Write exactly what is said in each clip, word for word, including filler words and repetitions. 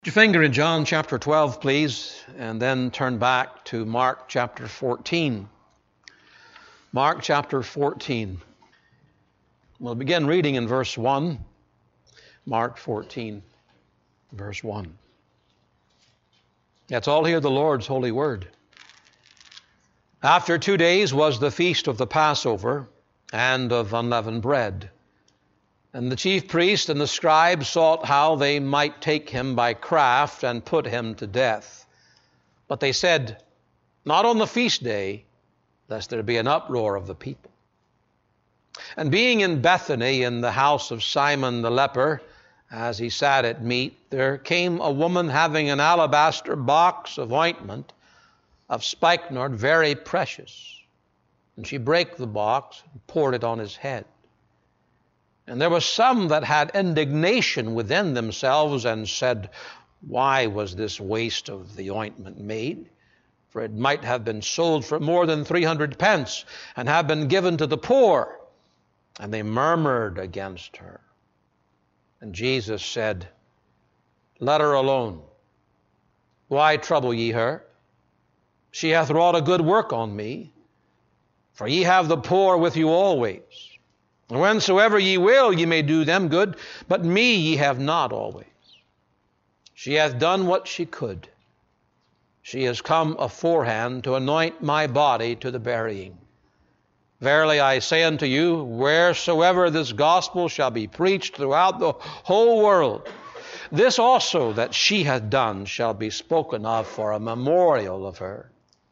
Put your finger in John chapter twelve, please, and then turn back to Mark chapter fourteen. Mark chapter fourteen. We'll begin reading in verse one. Mark fourteen, verse one. Let's all hear the Lord's holy word. After two days was the feast of the Passover and of unleavened bread. And the chief priests and the scribes sought how they might take him by craft and put him to death. But they said, not on the feast day, lest there be an uproar of the people. And being in Bethany in the house of Simon the leper, as he sat at meat, there came a woman having an alabaster box of ointment of spikenard, very precious. And she brake the box and poured it on his head. And there were some that had indignation within themselves and said, why was this waste of the ointment made? For it might have been sold for more than three hundred pence and have been given to the poor. And they murmured against her. And Jesus said, let her alone. Why trouble ye her? She hath wrought a good work on me. For ye have the poor with you always. And whensoever ye will, ye may do them good, but me ye have not always. She hath done what she could. She has come aforehand to anoint my body to the burying. Verily I say unto you, wheresoever this gospel shall be preached throughout the whole world, this also that she hath done shall be spoken of for a memorial of her.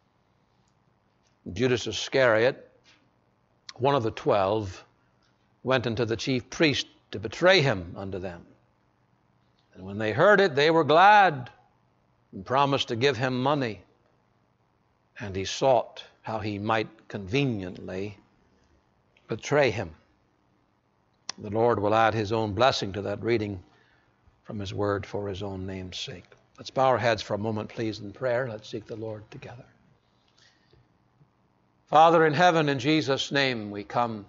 Judas Iscariot, one of the twelve, went unto the chief priest to betray him unto them. And when they heard it, they were glad and promised to give him money. And he sought how he might conveniently betray him. The Lord will add his own blessing to that reading from his word for his own name's sake. Let's bow our heads for a moment, please, in prayer. Let's seek the Lord together. Father in heaven, in Jesus' name we come.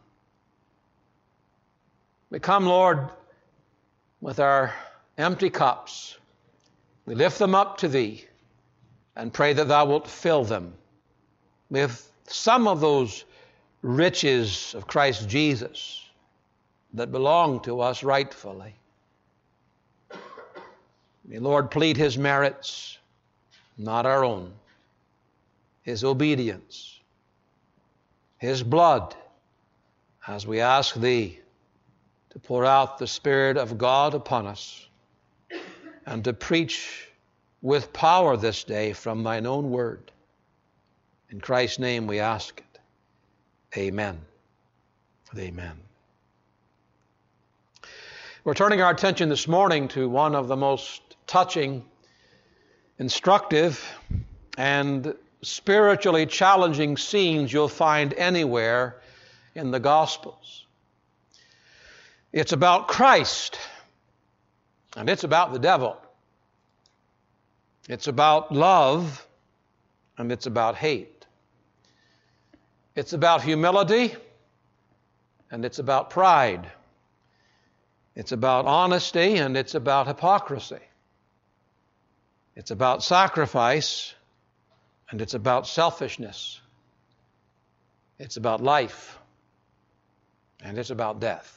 We come, Lord, with our empty cups. We lift them up to Thee and pray that Thou wilt fill them with some of those riches of Christ Jesus that belong to us rightfully. May, Lord, plead His merits, not our own, His obedience, His blood, as we ask Thee to pour out the Spirit of God upon us and to preach with power this day from Thine own word. In Christ's name we ask it. Amen. Amen. We're turning our attention this morning to one of the most touching, instructive, and spiritually challenging scenes you'll find anywhere in the Gospels. It's about Christ, and it's about the devil. It's about love, and it's about hate. It's about humility, and it's about pride. It's about honesty, and it's about hypocrisy. It's about sacrifice, and it's about selfishness. It's about life, and it's about death.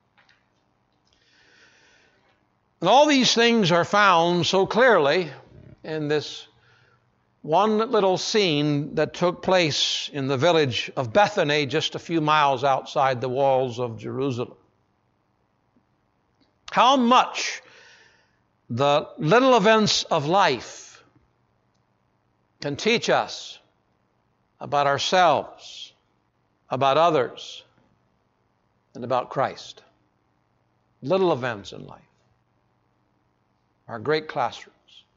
And all these things are found so clearly in this one little scene that took place in the village of Bethany, just a few miles outside the walls of Jerusalem. How much the little events of life can teach us about ourselves, about others, and about Christ. Little events in life are great classrooms.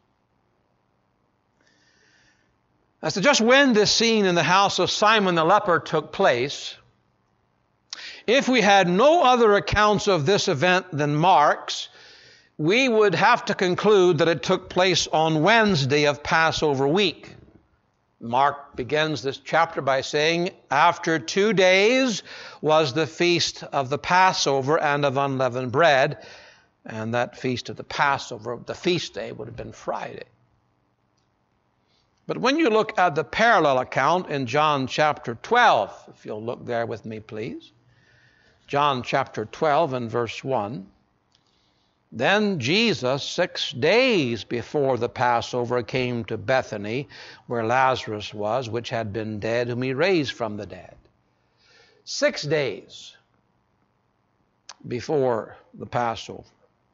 As to just when this scene in the house of Simon the leper took place, if we had no other accounts of this event than Mark's, we would have to conclude that it took place on Wednesday of Passover week. Mark begins this chapter by saying, after two days was the feast of the Passover and of unleavened bread. And that feast of the Passover, the feast day, would have been Friday. But when you look at the parallel account in John chapter twelve, if you'll look there with me, please. John chapter twelve and verse one. Then Jesus, six days before the Passover, came to Bethany, where Lazarus was, which had been dead, whom he raised from the dead. Six days before the Passover.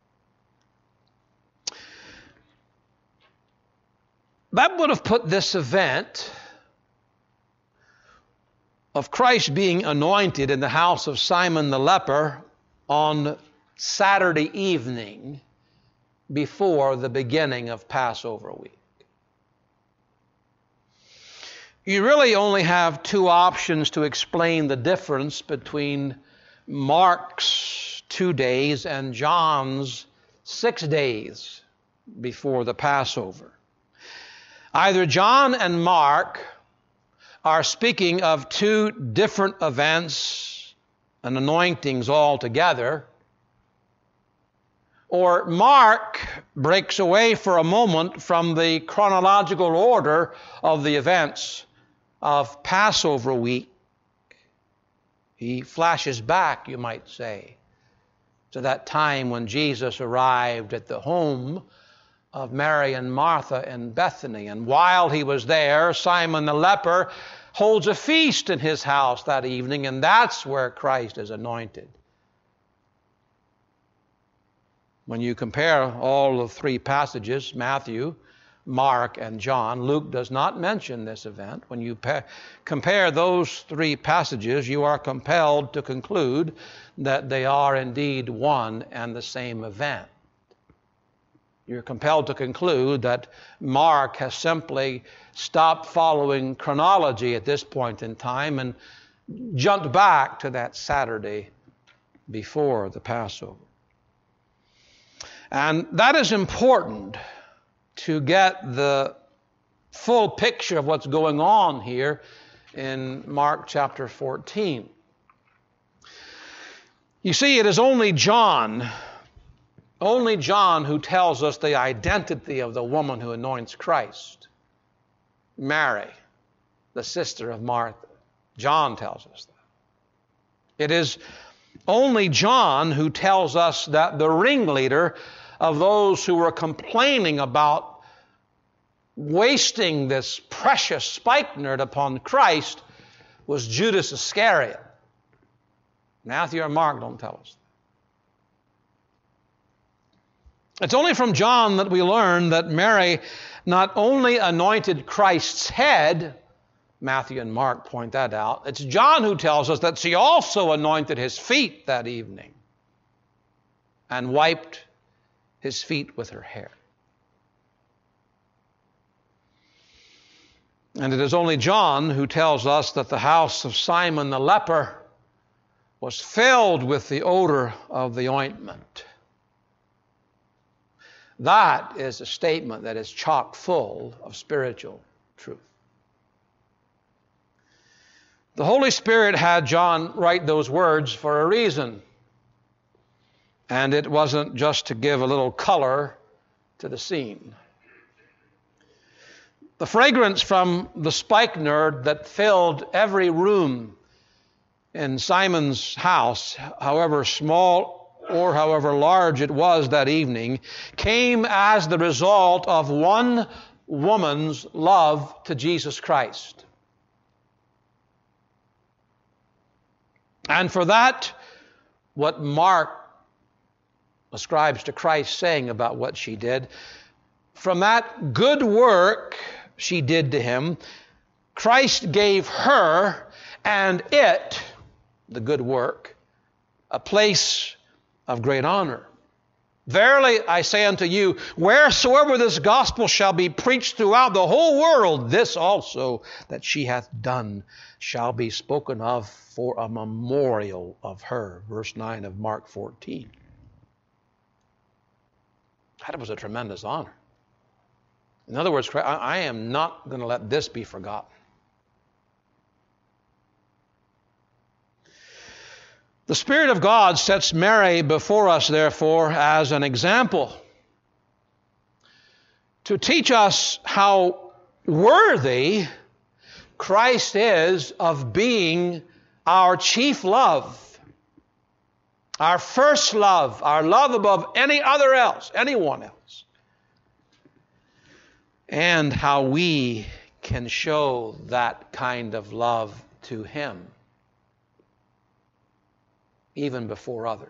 That would have put this event of Christ being anointed in the house of Simon the leper on Saturday evening before the beginning of Passover week. You really only have two options to explain the difference between Mark's two days and John's six days before the Passover. Either John and Mark are speaking of two different events and anointings altogether, or Mark breaks away for a moment from the chronological order of the events of Passover week. He flashes back, you might say, to that time when Jesus arrived at the home of Mary and Martha in Bethany. And while he was there, Simon the leper holds a feast in his house that evening, and that's where Christ is anointed. When you compare all the three passages, Matthew, Mark, and John, Luke does not mention this event. When you pa- compare those three passages, you are compelled to conclude that they are indeed one and the same event. You're compelled to conclude that Mark has simply stopped following chronology at this point in time and jumped back to that Saturday before the Passover. And that is important to get the full picture of what's going on here in Mark chapter fourteen. You see, it is only John Only John who tells us the identity of the woman who anoints Christ. Mary, the sister of Martha. John tells us that. It is only John who tells us that the ringleader of those who were complaining about wasting this precious spikenard upon Christ was Judas Iscariot. Matthew or Mark don't tell us that. It's only from John that we learn that Mary not only anointed Christ's head, Matthew and Mark point that out. It's John who tells us that she also anointed his feet that evening and wiped his feet with her hair. And it is only John who tells us that the house of Simon the leper was filled with the odor of the ointment. That is a statement that is chock full of spiritual truth. The Holy Spirit had John write those words for a reason. And it wasn't just to give a little color to the scene. The fragrance from the spikenard that filled every room in Simon's house, however small or however large it was that evening, came as the result of one woman's love to Jesus Christ. And for that, what Mark ascribes to Christ saying about what she did, from that good work she did to him, Christ gave her and it, the good work, a place of great honor. Verily I say unto you, wheresoever this gospel shall be preached throughout the whole world, this also that she hath done shall be spoken of for a memorial of her. Verse nine of Mark fourteen. That was a tremendous honor. In other words, I am not going to let this be forgotten. The Spirit of God sets Mary before us, therefore, as an example to teach us how worthy Christ is of being our chief love, our first love, our love above any other else, anyone else, and how we can show that kind of love to Him, even before others.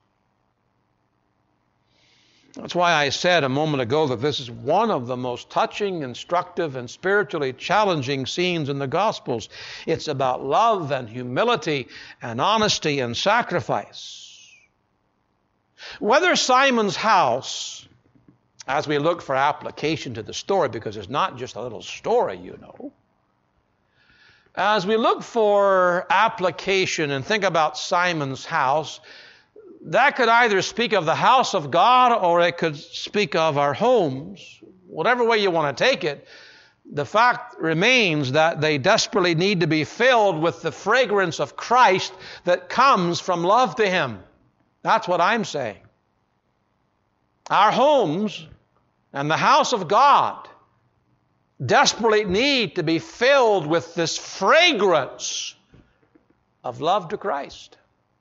That's why I said a moment ago that this is one of the most touching, instructive, and spiritually challenging scenes in the Gospels. It's about love and humility and honesty and sacrifice. Whether Simon's house, as we look for application to the story, because it's not just a little story, you know, as we look for application and think about Simon's house, that could either speak of the house of God or it could speak of our homes. Whatever way you want to take it, the fact remains that they desperately need to be filled with the fragrance of Christ that comes from love to Him. That's what I'm saying. Our homes and the house of God desperately need to be filled with this fragrance of love to Christ.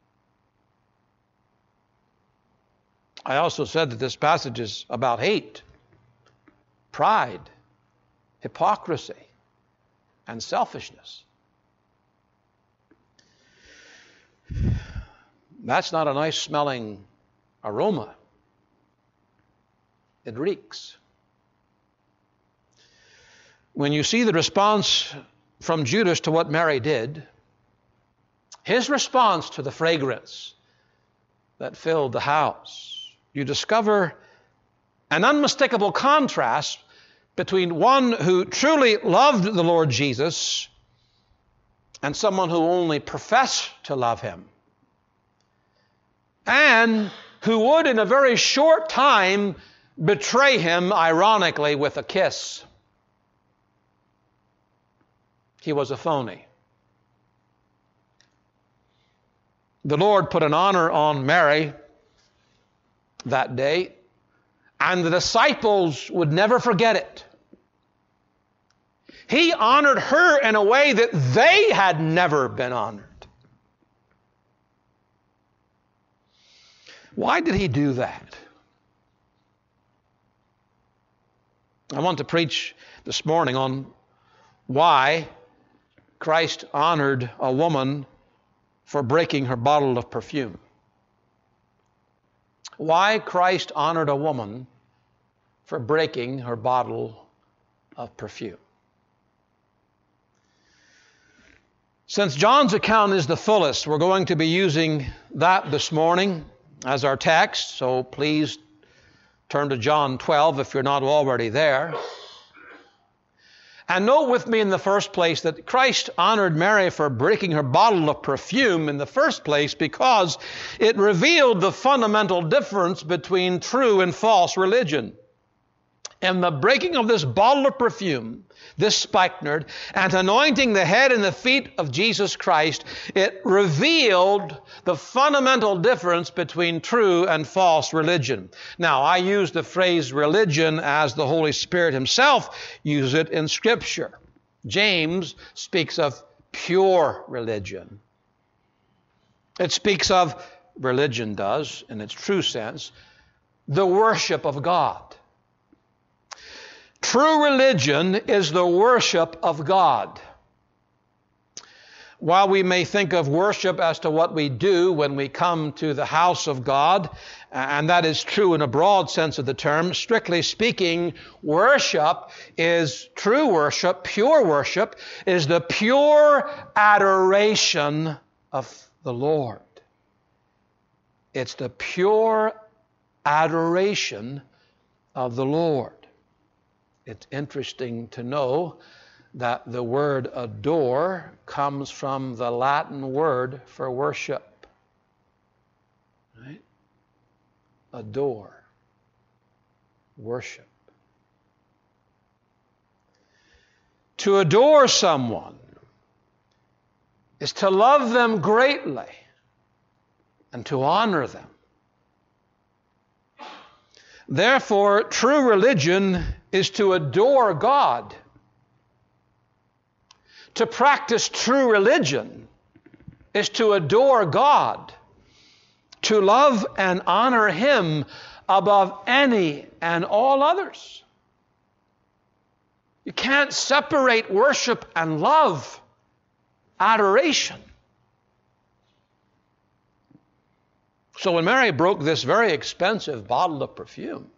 I also said that this passage is about hate, pride, hypocrisy, and selfishness. That's not a nice smelling aroma. It reeks. When you see the response from Judas to what Mary did, his response to the fragrance that filled the house, you discover an unmistakable contrast between one who truly loved the Lord Jesus and someone who only professed to love Him, and who would in a very short time betray Him, ironically, with a kiss. He was a phony. The Lord put an honor on Mary that day, and the disciples would never forget it. He honored her in a way that they had never been honored. Why did He do that? I want to preach this morning on why Christ honored a woman for breaking her bottle of perfume. Why Christ honored a woman for breaking her bottle of perfume. Since John's account is the fullest, we're going to be using that this morning as our text, so please turn to John twelve if you're not already there. And note with me in the first place that Christ honored Mary for breaking her bottle of perfume in the first place because it revealed the fundamental difference between true and false religion. In the breaking of this bottle of perfume, this spikenard, and anointing the head and the feet of Jesus Christ, it revealed the fundamental difference between true and false religion. Now, I use the phrase religion as the Holy Spirit Himself uses it in Scripture. James speaks of pure religion. It speaks of, religion does, in its true sense, the worship of God. True religion is the worship of God. While we may think of worship as to what we do when we come to the house of God, and that is true in a broad sense of the term, strictly speaking, worship is true worship, pure worship, is the pure adoration of the Lord. It's the pure adoration of the Lord. It's interesting to know that the word adore comes from the Latin word for worship. Right? Adore. Worship. To adore someone is to love them greatly and to honor them. Therefore, true religion is to adore God. To practice true religion is to adore God, to love and honor Him above any and all others. You can't separate worship and love, adoration. So when Mary broke this very expensive bottle of perfume,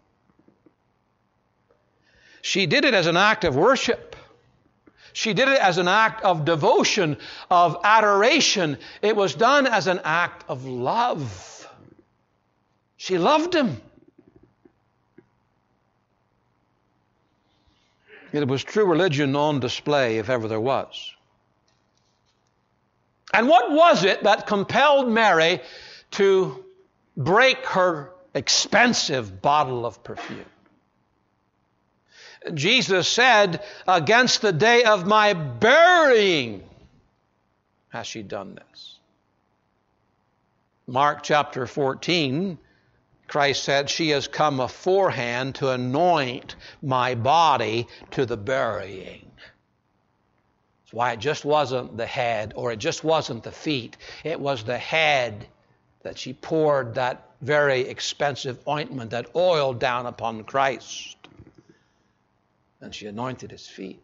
she did it as an act of worship. She did it as an act of devotion, of adoration. It was done as an act of love. She loved Him. It was true religion on display, if ever there was. And what was it that compelled Mary to break her expensive bottle of perfume? Jesus said, against the day of my burying has she done this. Mark chapter fourteen, Christ said, she has come aforehand to anoint my body to the burying. That's why it just wasn't the head, or it just wasn't the feet. It was the head that she poured that very expensive ointment, that oil down upon Christ. And she anointed His feet.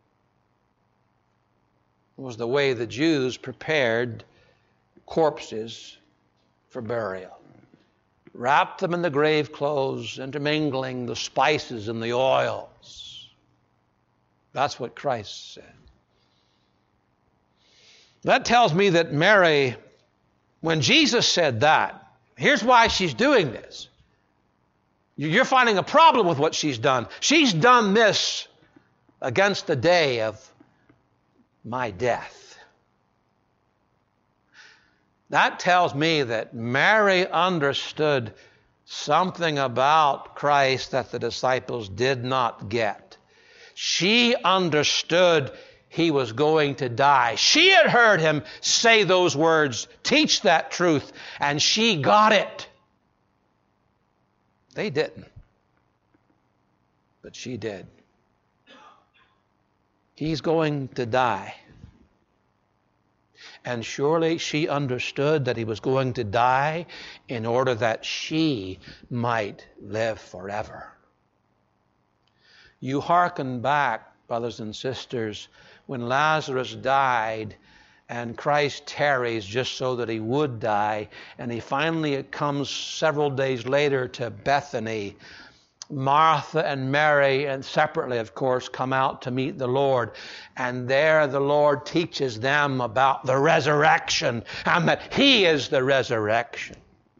It was the way the Jews prepared corpses for burial. Wrapped them in the grave clothes, intermingling the spices and the oils. That's what Christ said. That tells me that Mary, when Jesus said that, here's why she's doing this. You're finding a problem with what she's done. She's done this against the day of my death. That tells me that Mary understood something about Christ that the disciples did not get. She understood He was going to die. She had heard Him say those words, teach that truth, and she got it. They didn't, but she did. He's going to die. And surely she understood that He was going to die in order that she might live forever. You hearken back, brothers and sisters, when Lazarus died and Christ tarries just so that He would die, and He finally comes several days later to Bethany. Martha and Mary, and separately, of course, come out to meet the Lord. And there the Lord teaches them about the resurrection and that He is the resurrection.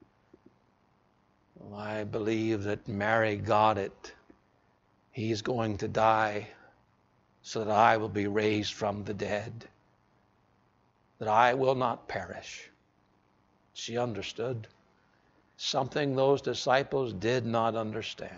Well, I believe that Mary got it. He's going to die so that I will be raised from the dead, that I will not perish. She understood something those disciples did not understand.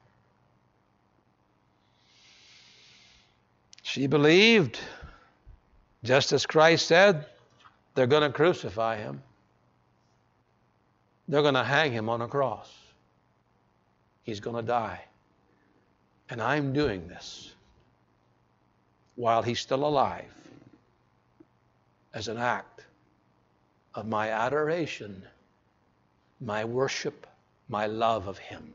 She believed, just as Christ said, they're going to crucify Him. They're going to hang Him on a cross. He's going to die. And I'm doing this while He's still alive, as an act of my adoration, my worship, my love of Him.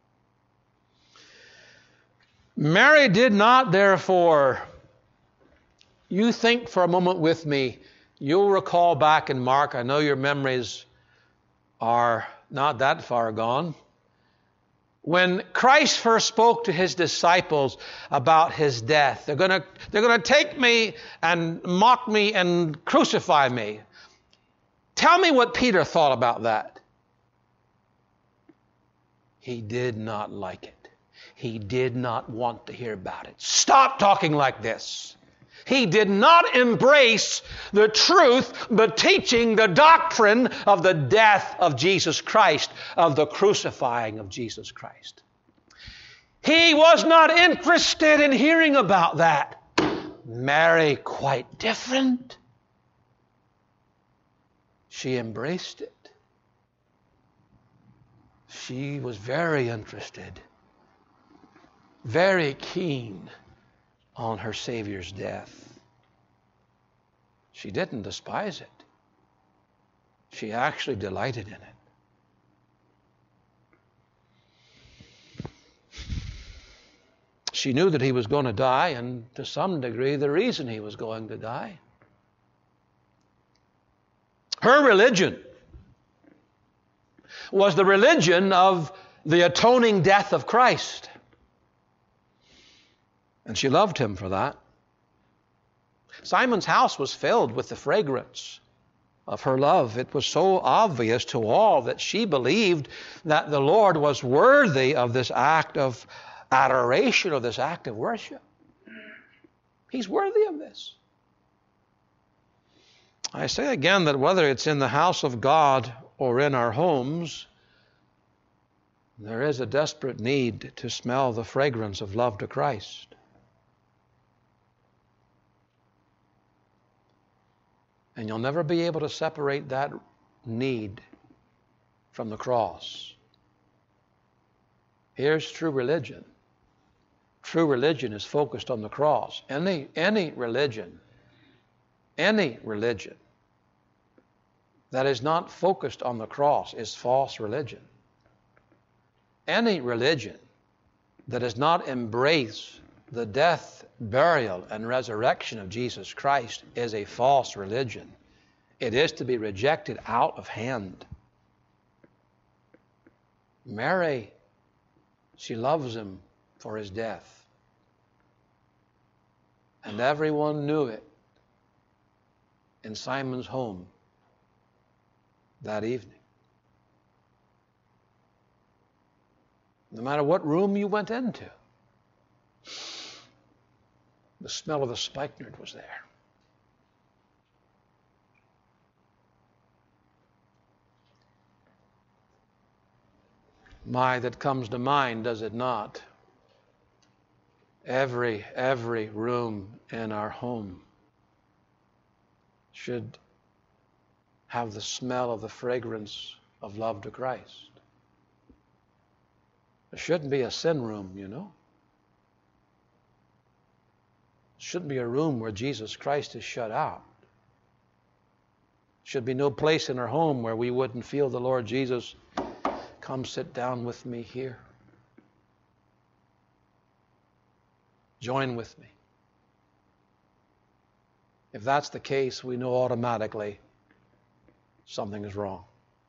Mary did not, therefore, you think for a moment with me, you'll recall back in Mark, I know your memories are not that far gone. When Christ first spoke to His disciples about His death, they're going to, they're going to take me and mock me and crucify me. Tell me what Peter thought about that. He did not like it. He did not want to hear about it. Stop talking like this. He did not embrace the truth, the teaching, the doctrine of the death of Jesus Christ, of the crucifying of Jesus Christ. He was not interested in hearing about that. Mary, quite different. She embraced it. she was very interested, very keen on her Savior's death. She didn't despise it. She actually delighted in it. She knew that he was going to die, and to some degree, the reason he was going to die. Her religion was the religion of the atoning death of Christ. And she loved him for that. Simon's house was filled with the fragrance of her love. It was so obvious to all that she believed that the Lord was worthy of this act of adoration, of this act of worship. He's worthy of this. I say again that whether it's in the house of God or in our homes, there is a desperate need to smell the fragrance of love to Christ. And you'll never be able to separate that need from the cross. Here's true religion. True religion is focused on the cross. Any, any religion, any religion that is not focused on the cross is false religion. Any religion that does not embrace the death, burial, and resurrection of Jesus Christ is a false religion. It is to be rejected out of hand. Mary, she loves him for his death. And everyone knew it in Simon's home that evening. No matter what room you went into, the smell of the spikenard was there. My, that comes to mind, does it not? Every, every room in our home should have the smell of the fragrance of love to Christ. There shouldn't be a sin room, you know. It shouldn't be a room where Jesus Christ is shut out. Should be no place in our home where we wouldn't feel the Lord Jesus, come sit down with me here. Join with me. If that's the case, we know automatically something is wrong.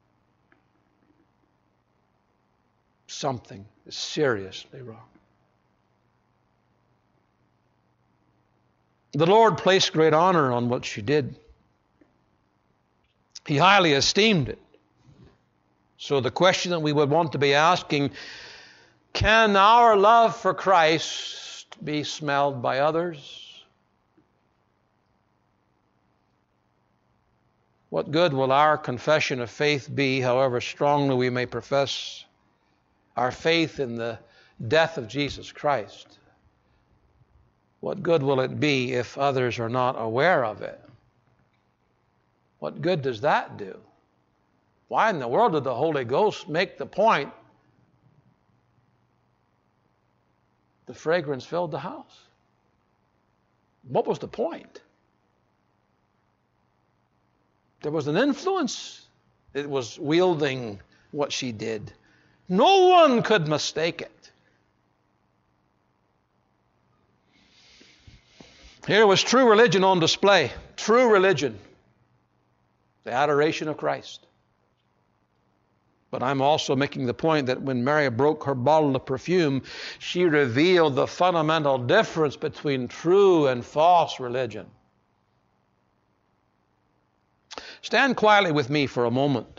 Something is seriously wrong. The Lord placed great honor on what she did. He highly esteemed it. So the question that we would want to be asking, can our love for Christ be smelled by others? What good will our confession of faith be, however strongly we may profess our faith in the death of Jesus Christ? What good will it be if others are not aware of it? What good does that do? Why in the world did the Holy Ghost make the point the fragrance filled the house? What was the point? There was an influence. It was wielding what she did. No one could mistake it. Here was true religion on display. True religion. The adoration of Christ. But I'm also making the point that when Mary broke her bottle of perfume, she revealed the fundamental difference between true and false religion. Stand quietly with me for a moment.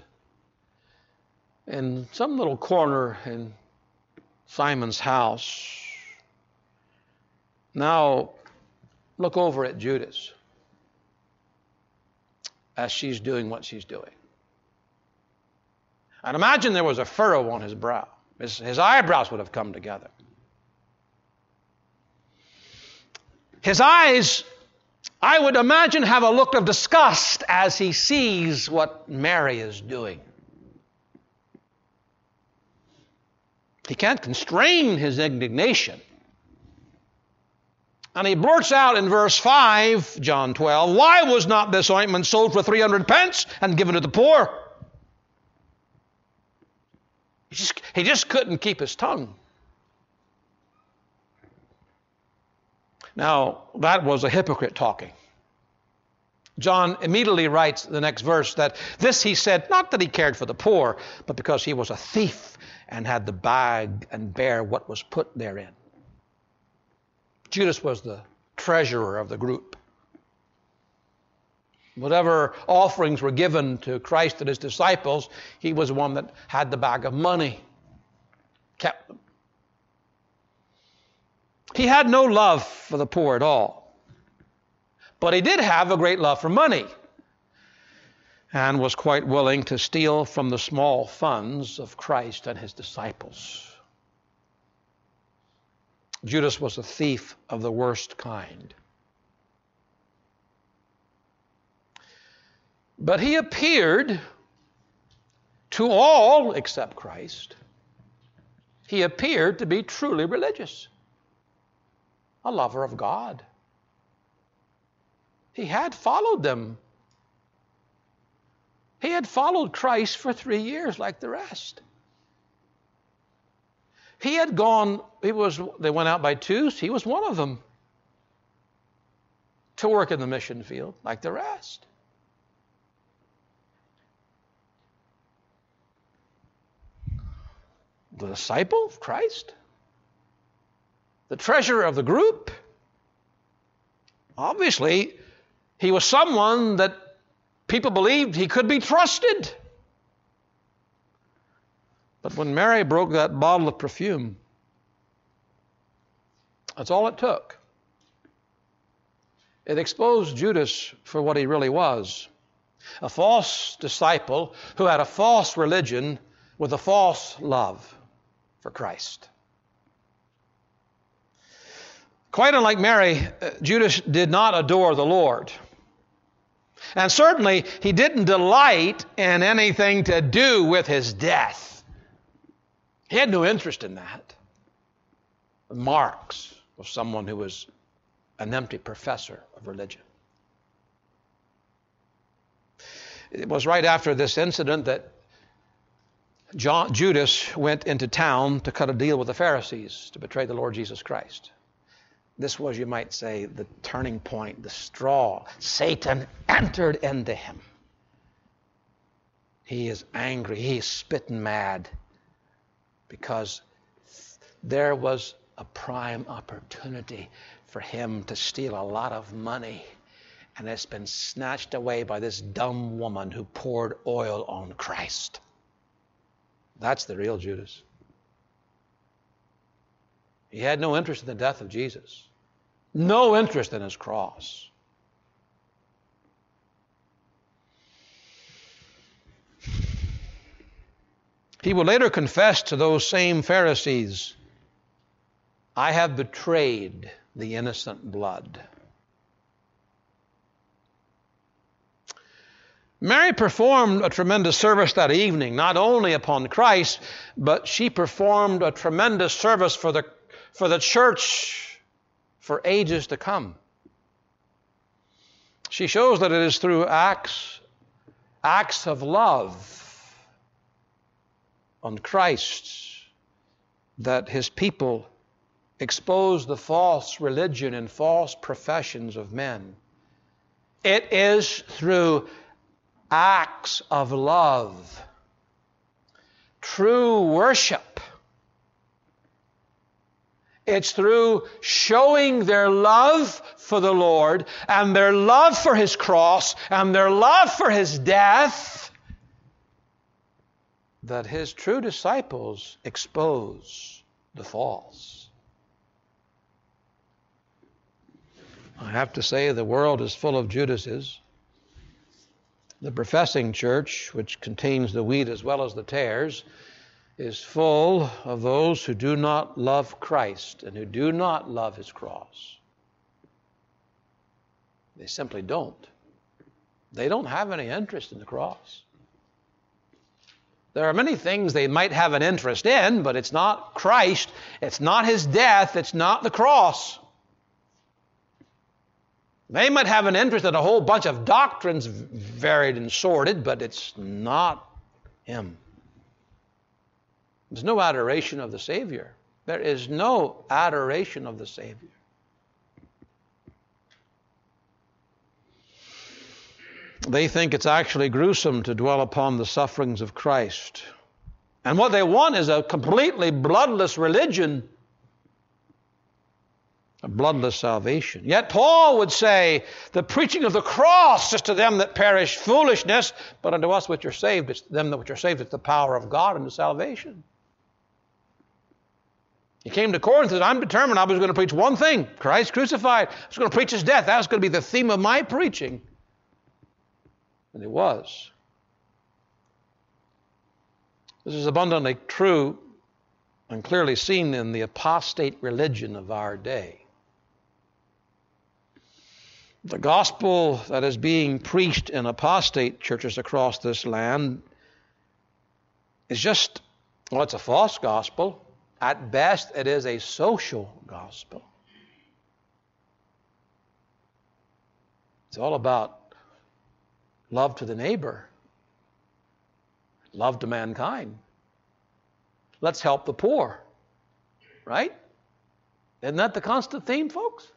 In some little corner in Simon's house, now look over at Judas as she's doing what she's doing. And imagine there was a furrow on his brow. His, his eyebrows would have come together. His eyes, I would imagine, have a look of disgust as he sees what Mary is doing. He can't constrain his indignation. And he blurts out in verse five, John twelve, why was not this ointment sold for three hundred pence and given to the poor? He just, he just couldn't keep his tongue. Now, that was a hypocrite talking. John immediately writes the next verse that this he said, not that he cared for the poor, but because he was a thief and had the bag and bear what was put therein. Judas was the treasurer of the group. Whatever offerings were given to Christ and his disciples, he was the one that had the bag of money, kept them. He had no love for the poor at all. But he did have a great love for money and was quite willing to steal from the small funds of Christ and his disciples. Judas was a thief of the worst kind. But he appeared to all except Christ. He appeared to be truly religious, a lover of God. He had followed them. He had followed Christ for three years like the rest. He had gone, he was, they went out by twos, he was one of them, to work in the mission field like the rest. The disciple of Christ, the treasurer of the group. Obviously, he was someone that people believed he could be trusted. But when Mary broke that bottle of perfume, that's all it took. It exposed Judas for what he really was, a false disciple who had a false religion with a false love for Christ. Quite unlike Mary, Judas did not adore the Lord. And certainly, he didn't delight in anything to do with his death. He had no interest in that. Marx was someone who was an empty professor of religion. It was right after this incident that John, Judas went into town to cut a deal with the Pharisees to betray the Lord Jesus Christ. This was, you might say, the turning point, the straw. Satan entered into him. He is angry. He is spitting mad because there was a prime opportunity for him to steal a lot of money, and it's been snatched away by this dumb woman who poured oil on Christ. That's the real Judas. He had no interest in the death of Jesus. No interest in his cross. He would later confess to those same Pharisees, I have betrayed the innocent blood. Mary performed a tremendous service that evening, not only upon Christ, but she performed a tremendous service for the, for the church for ages to come. She shows that it is through acts, acts of love on Christ that his people expose the false religion and false professions of men. It is through acts of love, true worship. It's through showing their love for the Lord and their love for his cross and their love for his death that his true disciples expose the false. I have to say the world is full of Judases. The professing church, which contains the wheat as well as the tares, is full of those who do not love Christ and who do not love his cross. They simply don't. They don't have any interest in the cross. There are many things they might have an interest in, but it's not Christ, it's not his death, it's not the cross. They might have an interest in a whole bunch of doctrines, varied and sordid, but it's not him. There's no adoration of the Savior. There is no adoration of the Savior. They think it's actually gruesome to dwell upon the sufferings of Christ. And what they want is a completely bloodless religion, a bloodless salvation. Yet Paul would say, the preaching of the cross is to them that perish foolishness, but unto us which are saved, it's them that which are saved, it's the power of God unto salvation. He came to Corinth and said, I'm determined I was going to preach one thing, Christ crucified. I was going to preach his death. That was going to be the theme of my preaching. And it was. This is abundantly true and clearly seen in the apostate religion of our day. The gospel that is being preached in apostate churches across this land is just, well, it's a false gospel. At best, it is a social gospel. It's all about love to the neighbor, love to mankind. Let's help the poor, right? Isn't that the constant theme, folks?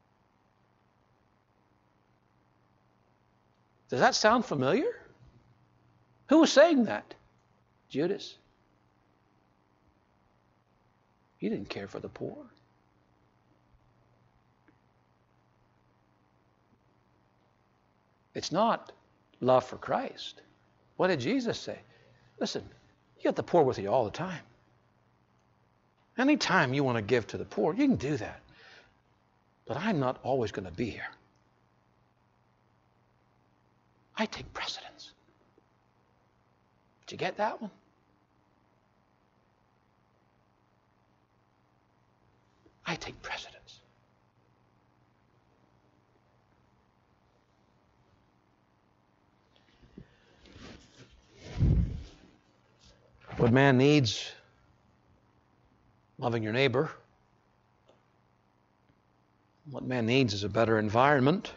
Does that sound familiar? Who was saying that? Judas. He didn't care for the poor. It's not love for Christ. What did Jesus say? Listen, you got the poor with you all the time. Anytime you want to give to the poor, you can do that. But I'm not always going to be here. I take precedence. Did you get that one? I take precedence. What man needs, loving your neighbor. What man needs is a better environment.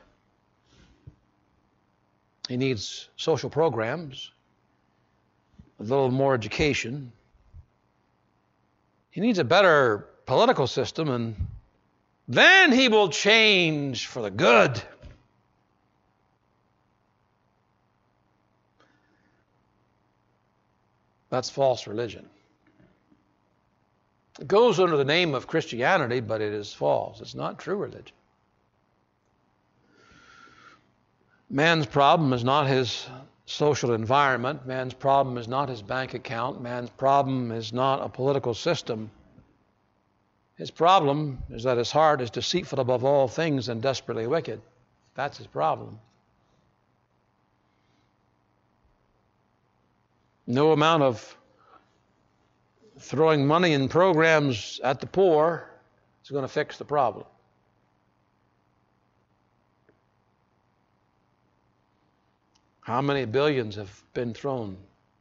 He needs social programs, a little more education. He needs a better political system, and then he will change for the good. That's false religion. It goes under the name of Christianity, but it is false. It's not true religion. Man's problem is not his social environment. Man's problem is not his bank account. Man's problem is not a political system. His problem is that his heart is deceitful above all things and desperately wicked. That's his problem. No amount of throwing money in programs at the poor is going to fix the problem. How many billions have been thrown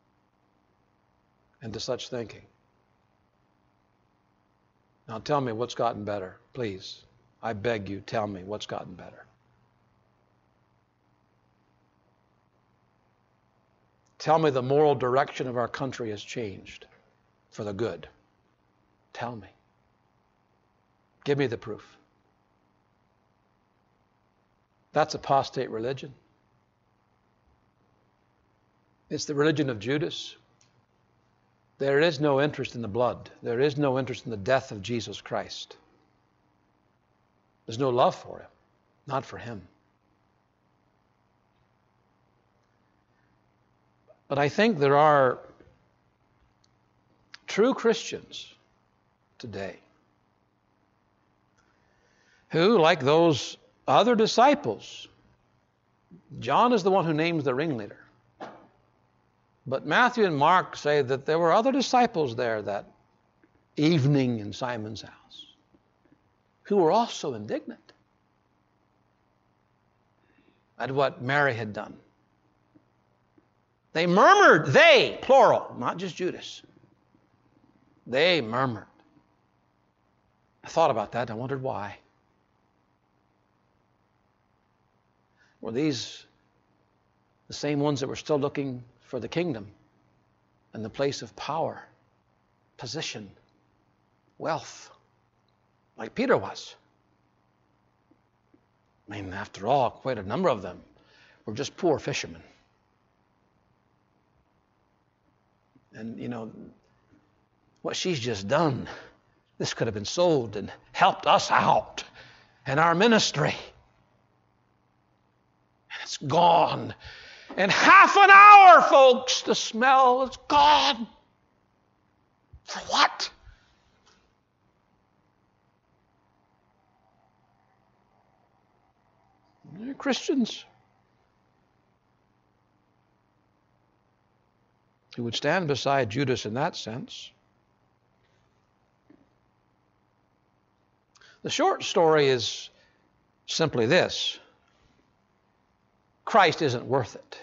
into such thinking? Now tell me what's gotten better, please. I beg you, tell me what's gotten better. Tell me the moral direction of our country has changed for the good. Tell me. Give me the proof. That's apostate religion. It's the religion of Judas. There is no interest in the blood. There is no interest in the death of Jesus Christ. There's no love for him, not for him. But I think there are true Christians today who, like those other disciples, John is the one who names the ringleader. But Matthew and Mark say that there were other disciples there that evening in Simon's house who were also indignant at what Mary had done. They murmured, they, plural, not just Judas. They murmured. I thought about that and I wondered why. Were these the same ones that were still looking for the kingdom and the place of power, position, wealth, like Peter was? I mean, after all, quite a number of them were just poor fishermen. And, you know, what she's just done, this could have been sold and helped us out in our ministry. And it's gone. In half an hour, folks, the smell is gone. For what? They're Christians who would stand beside Judas in that sense. The short story is simply this: Christ isn't worth it.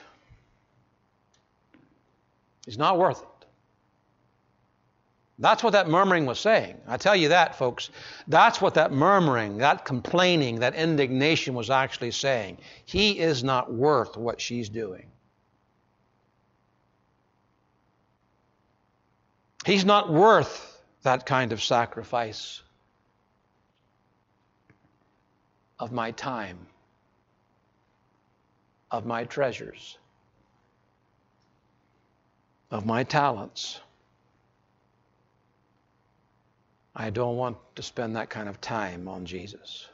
He's not worth it. That's what that murmuring was saying. I tell you that, folks. That's what that murmuring, that complaining, that indignation was actually saying. He is not worth what she's doing. He's not worth that kind of sacrifice of my time, of my treasures, of my talents. I don't want to spend that kind of time on Jesus.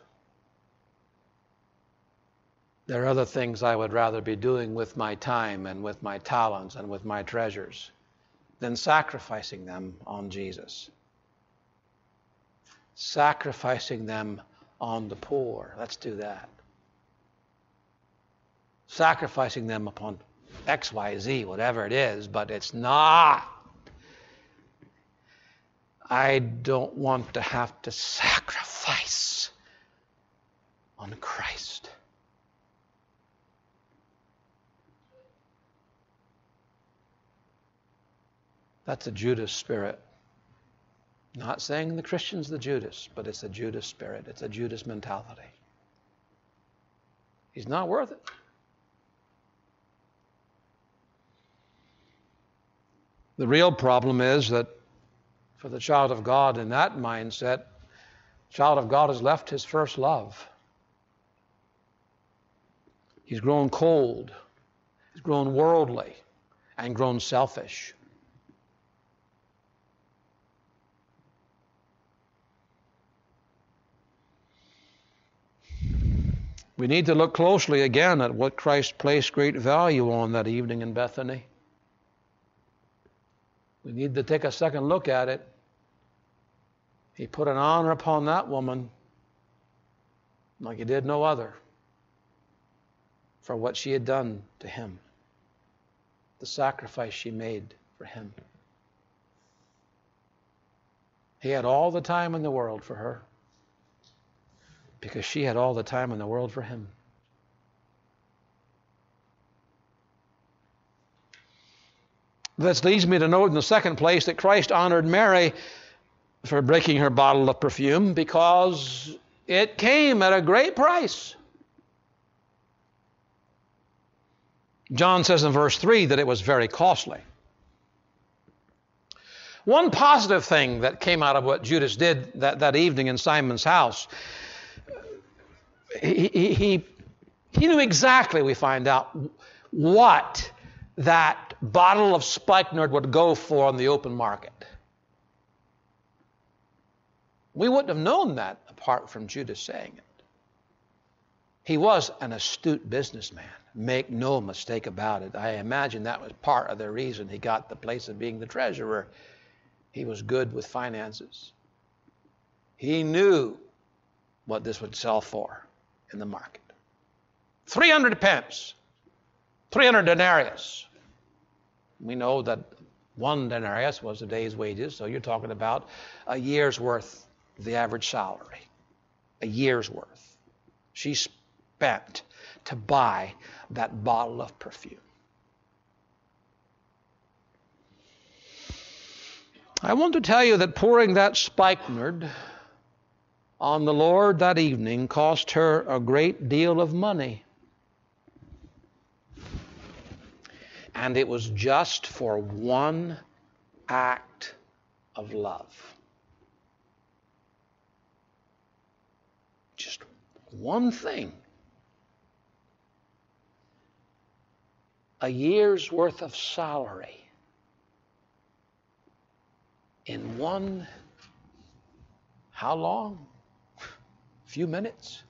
There are other things I would rather be doing with my time and with my talents and with my treasures than sacrificing them on Jesus. Sacrificing them on the poor. Let's do that. Sacrificing them upon X, Y, Z, whatever it is, but it's not. I don't want to have to sacrifice on Christ. That's a Judas spirit. Not saying the Christian's the Judas, but it's a Judas spirit. It's a Judas mentality. He's not worth it. The real problem is that for the child of God in that mindset, child of God has left his first love. He's grown cold. He's grown worldly and grown selfish. We need to look closely again at what Christ placed great value on that evening in Bethany. We need to take a second look at it. He put an honor upon that woman like he did no other for what she had done to him, the sacrifice she made for him. He had all the time in the world for her because she had all the time in the world for him. This leads me to note in the second place that Christ honored Mary for breaking her bottle of perfume because it came at a great price. John says in verse three that it was very costly. One positive thing that came out of what Judas did that, that evening in Simon's house, he, he, he, he knew exactly, we find out, what that bottle of spikenard would go for on the open market. We wouldn't have known that apart from Judas saying it. He was an astute businessman. Make no mistake about it. I imagine that was part of the reason he got the place of being the treasurer. He was good with finances. He knew what this would sell for in the market. three hundred pence. three hundred denarius. We know that one denarius was a day's wages, so you're talking about a year's worth of the average salary. A year's worth. She spent to buy that bottle of perfume. I want to tell you that pouring that spikenard on the Lord that evening cost her a great deal of money. And it was just for one act of love. Just one thing. A year's worth of salary in one, how long? A few minutes.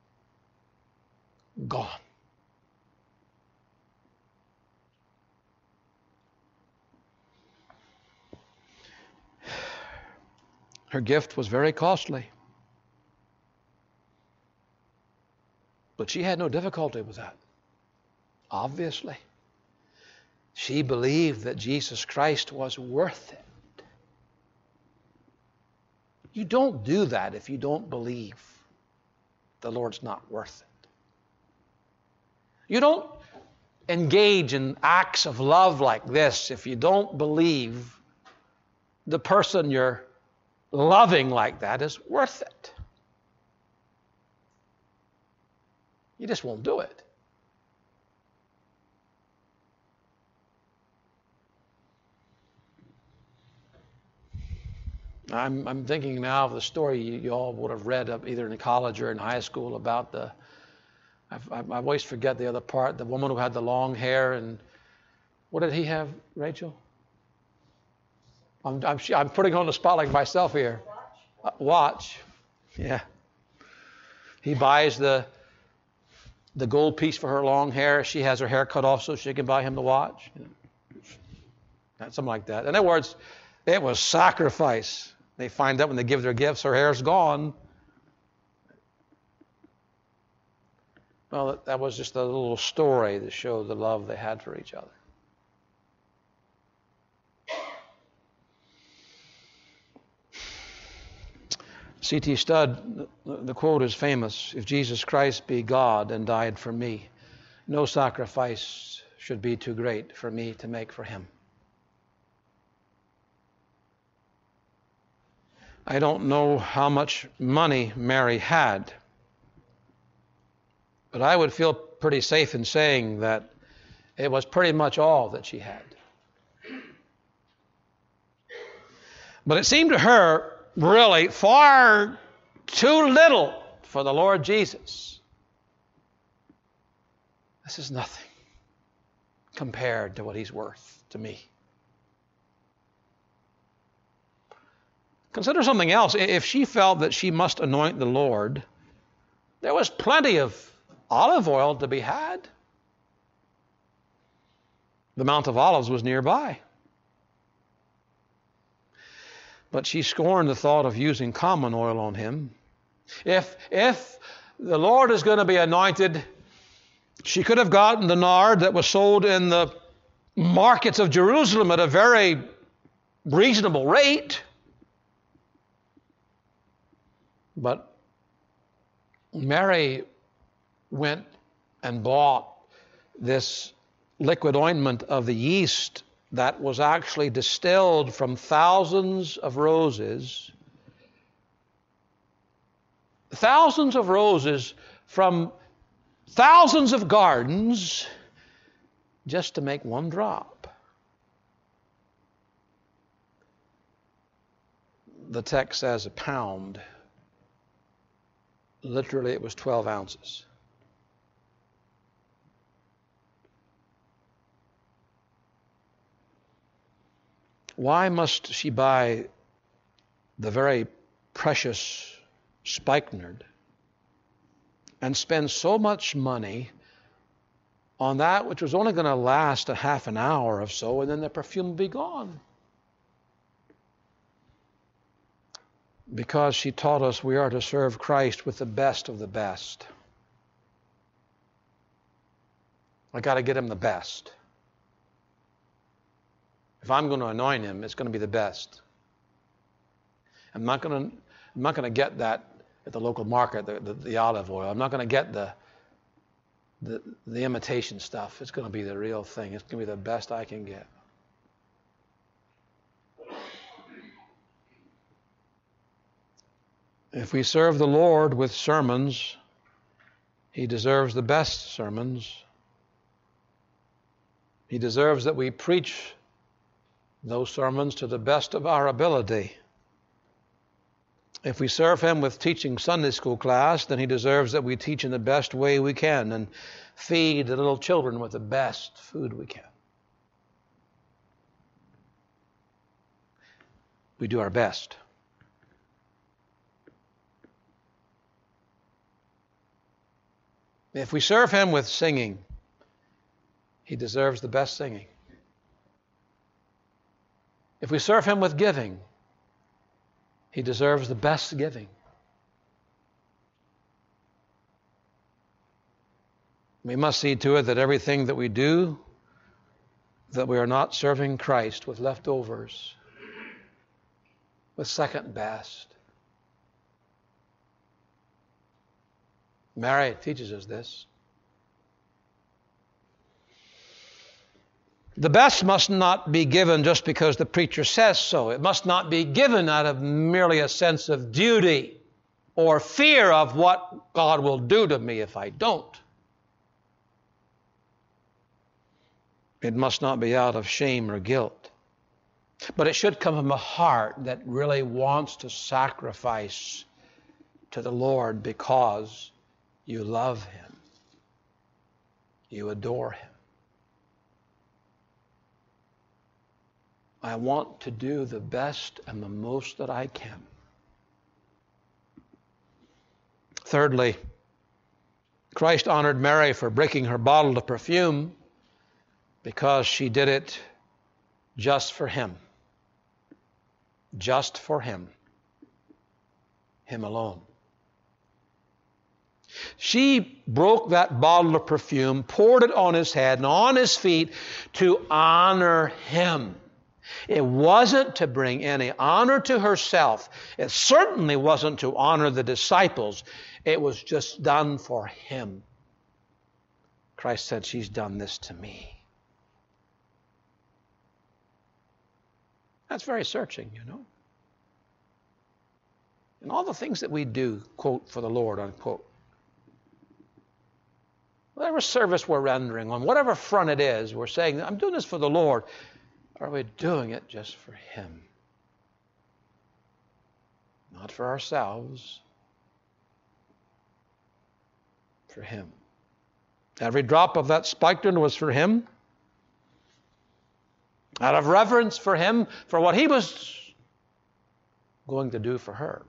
Gone. Her gift was very costly. But she had no difficulty with that. Obviously. She believed that Jesus Christ was worth it. You don't do that if you don't believe the Lord's not worth it. You don't engage in acts of love like this if you don't believe the person you're loving like that is worth it. You just won't do it. I'm, I'm thinking now of the story you, you all would have read up either in college or in high school about the, I've, I always forget the other part, the woman who had the long hair, and what did he have, Rachel? I'm, I'm, I'm putting on the spot like myself here. Watch. Uh, watch. Yeah. He buys the the gold piece for her long hair. She has her hair cut off so she can buy him the watch. You know, something like that. In other words, it was sacrifice. They find out when they give their gifts, her hair's gone. Well, that was just a little story that showed the love they had for each other. C T Studd, the quote is famous: "If Jesus Christ be God and died for me, no sacrifice should be too great for me to make for him." I don't know how much money Mary had, but I would feel pretty safe in saying that it was pretty much all that she had. But it seemed to her really far too little for the Lord Jesus. This is nothing compared to what he's worth to me. Consider something else. If she felt that she must anoint the Lord, there was plenty of olive oil to be had. The Mount of Olives was nearby. But she scorned the thought of using common oil on him. If, if the Lord is going to be anointed, she could have gotten the nard that was sold in the markets of Jerusalem at a very reasonable rate. But Mary went and bought this liquid ointment of the yeast that was actually distilled from thousands of roses. Thousands of roses from thousands of gardens just to make one drop. The text says a pound. Literally, it was twelve ounces. Why must she buy the very precious spikenard and spend so much money on that which was only going to last a half an hour or so, and then the perfume would be gone? Because she taught us we are to serve Christ with the best of the best. I got to get him the best. If I'm going to anoint him, it's going to be the best. I'm not going to, I'm not going to get that at the local market, the, the, the olive oil. I'm not going to get the, the the imitation stuff. It's going to be the real thing. It's going to be the best I can get. If we serve the Lord with sermons, He deserves the best sermons. He deserves that we preach those sermons to the best of our ability. If we serve Him with teaching Sunday school class, then He deserves that we teach in the best way we can and feed the little children with the best food we can. We do our best. If we serve Him with singing, He deserves the best singing. If we serve Him with giving, He deserves the best giving. We must see to it that everything that we do, that we are not serving Christ with leftovers, with second best. Mary teaches us this. The best must not be given just because the preacher says so. It must not be given out of merely a sense of duty or fear of what God will do to me if I don't. It must not be out of shame or guilt. But it should come from a heart that really wants to sacrifice to the Lord because you love Him. You adore Him. I want to do the best and the most that I can. Thirdly, Christ honored Mary for breaking her bottle of perfume because she did it just for Him. Just for Him. Him alone. She broke that bottle of perfume, poured it on His head and on His feet to honor Him. It wasn't to bring any honor to herself. It certainly wasn't to honor the disciples. It was just done for Him. Christ said, she's done this to me. That's very searching, you know. And all the things that we do, quote, for the Lord, unquote. Whatever service we're rendering, on whatever front it is, we're saying, I'm doing this for the Lord. Are we doing it just for Him? Not for ourselves. For Him. Every drop of that spikenard was for Him. Out of reverence for Him, for what He was going to do for her.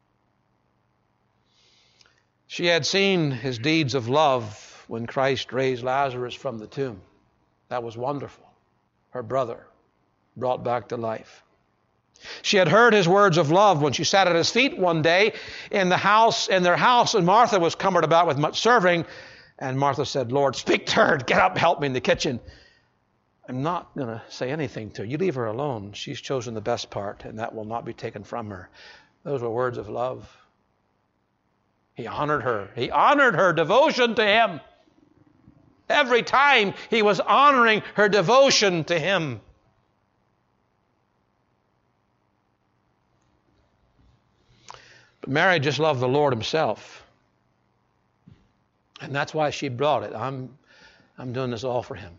She had seen His deeds of love when Christ raised Lazarus from the tomb. That was wonderful. Her brother brought back to life. She had heard His words of love when she sat at His feet one day in the house, in their house, and Martha was cumbered about with much serving. And Martha said, Lord, speak to her. Get up, help me in the kitchen. I'm not going to say anything to her. You leave her alone. She's chosen the best part, and that will not be taken from her. Those were words of love. He honored her. He honored her devotion to Him. Every time He was honoring her devotion to Him. But Mary just loved the Lord Himself. And that's why she brought it. I'm, I'm doing this all for Him.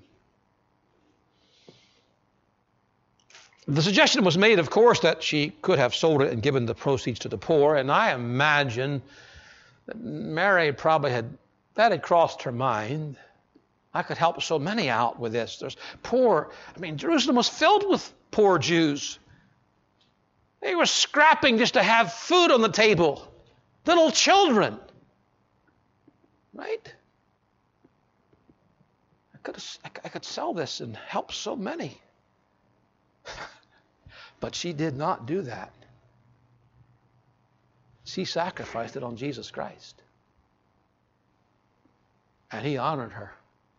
The suggestion was made, of course, that she could have sold it and given the proceeds to the poor. And I imagine that Mary probably had, that had crossed her mind. I could help so many out with this. There's poor, I mean, Jerusalem was filled with poor Jews. They were scrapping just to have food on the table. Little children. Right? I could, I could sell this and help so many. But she did not do that. She sacrificed it on Jesus Christ. And He honored her.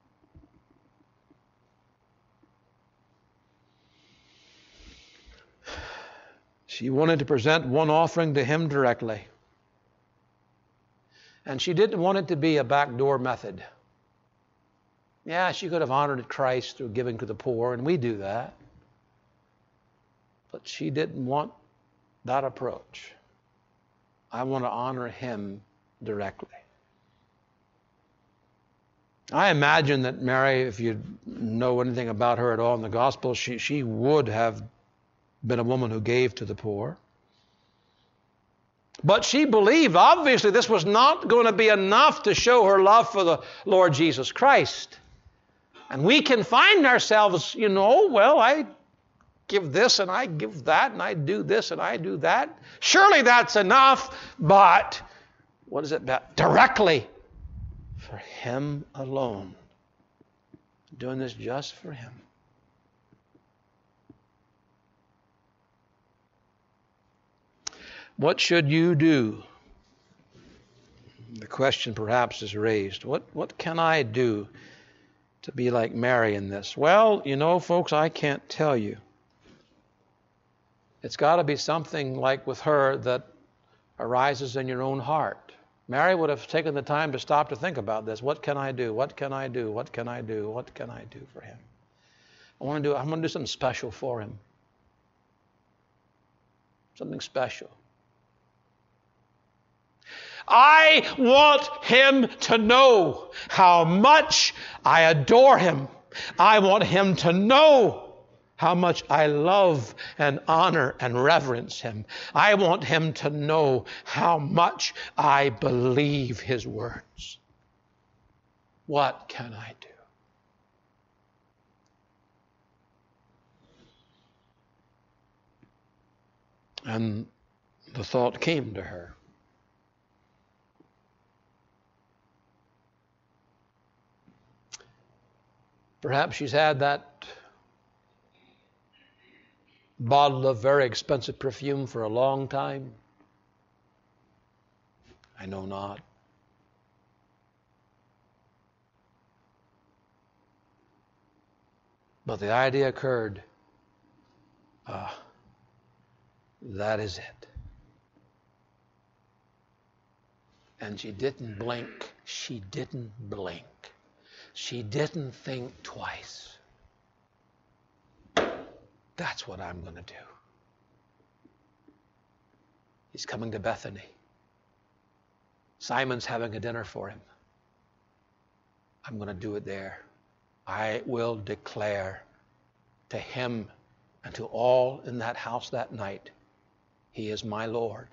She wanted to present one offering to Him directly. And she didn't want it to be a backdoor method. Yeah, she could have honored Christ through giving to the poor, and we do that. But she didn't want that approach. I want to honor him directly. I imagine that Mary, if you know anything about her at all in the Gospel, she, she would have been a woman who gave to the poor. But she believed, obviously, this was not going to be enough to show her love for the Lord Jesus Christ. And we can find ourselves, you know, well, I give this and I give that and I do this and I do that. Surely that's enough, but what is it about? Directly for him alone. Doing this just for him. What should you do? The question perhaps is raised. What, what can I do to be like Mary in this? Well, you know, folks, I can't tell you. It's got to be something like with her that arises in your own heart. Mary would have taken the time to stop to think about this. What can I do? What can I do? What can I do? What can I do for him? I want to do, I'm going to do something special for him. Something special. I want him to know how much I adore him. I want him to know how much I love and honor and reverence him. I want him to know how much I believe his words. What can I do? And the thought came to her. Perhaps she's had that bottle of very expensive perfume for a long time. I know not. But the idea occurred, ah, that is it. And she didn't blink. She didn't blink. She didn't think twice. That's what I'm going to do. He's coming to Bethany. Simon's having a dinner for him. I'm going to do it there. I will declare to him and to all in that house that night, he is my Lord.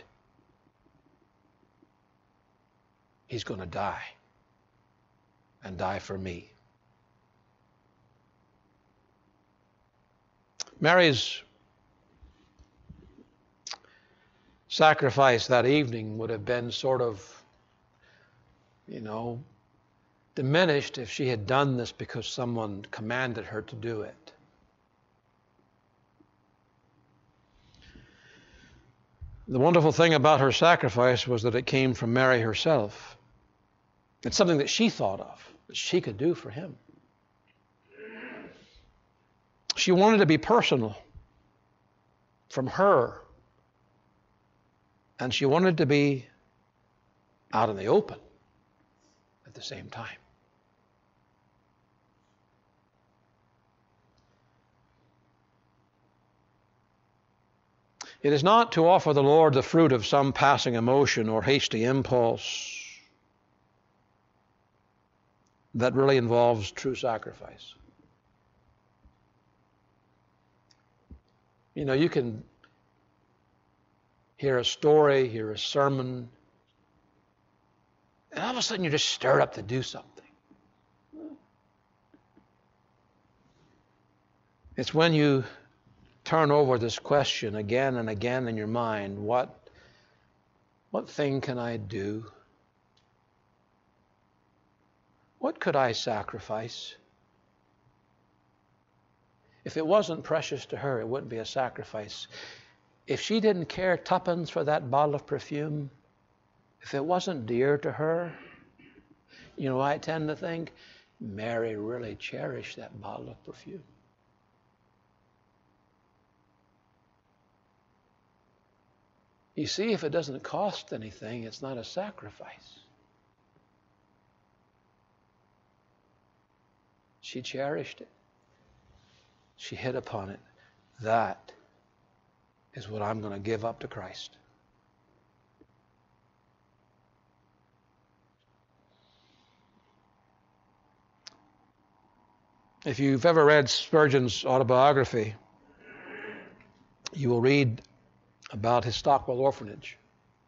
He's going to die. And die for me. Mary's sacrifice that evening would have been sort of, you know, diminished if she had done this because someone commanded her to do it. The wonderful thing about her sacrifice was that it came from Mary herself. It's something that she thought of, that she could do for him. She wanted to be personal from her. And she wanted to be out in the open at the same time. It is not to offer the Lord the fruit of some passing emotion or hasty impulse that really involves true sacrifice. You know, you can hear a story, hear a sermon, and all of a sudden you're just stirred up to do something. It's when you turn over this question again and again in your mind, what, what thing can I do? What could I sacrifice? If it wasn't precious to her, it wouldn't be a sacrifice. If she didn't care tuppence for that bottle of perfume, if it wasn't dear to her, you know, I tend to think Mary really cherished that bottle of perfume. You see, if it doesn't cost anything, it's not a sacrifice. She cherished it. She hit upon it. That is what I'm going to give up to Christ. If you've ever read Spurgeon's autobiography, you will read about his Stockwell orphanage.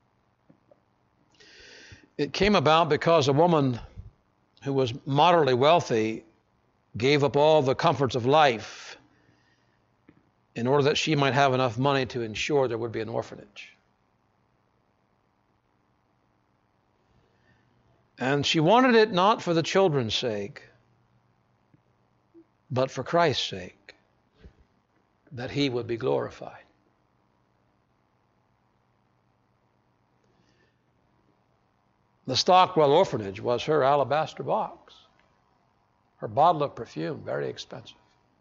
It came about because a woman who was moderately wealthy gave up all the comforts of life in order that she might have enough money to ensure there would be an orphanage. And she wanted it not for the children's sake, but for Christ's sake, that he would be glorified. The Stockwell orphanage was her alabaster box, her bottle of perfume, very expensive.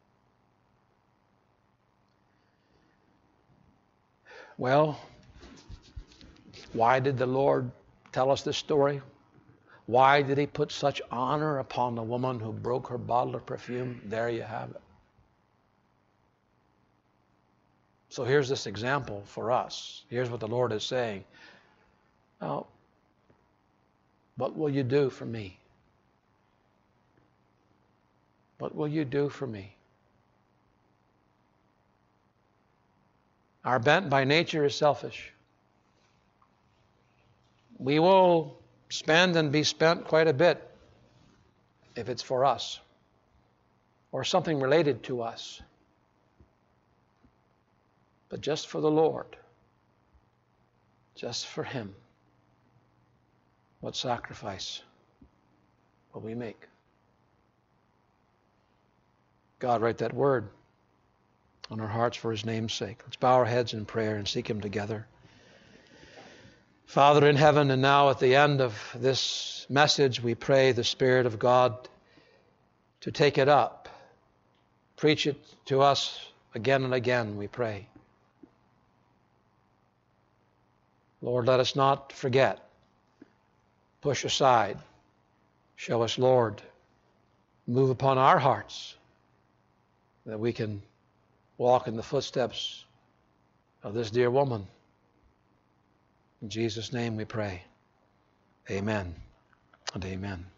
Well, why did the Lord tell us this story? Why did he put such honor upon the woman who broke her bottle of perfume? There you have it. So here's this example for us. Here's what the Lord is saying. Now, what will you do for me? What will you do for me? Our bent by nature is selfish. We will spend and be spent quite a bit if it's for us or something related to us. But just for the Lord, just for him, what sacrifice will we make? God, write that word on our hearts for his name's sake. Let's bow our heads in prayer and seek him together. Father in heaven, and now at the end of this message, we pray the Spirit of God to take it up. Preach it to us again and again, we pray. Lord, let us not forget. Push aside. Show us, Lord, move upon our hearts that we can walk in the footsteps of this dear woman. In Jesus' name we pray. Amen and amen.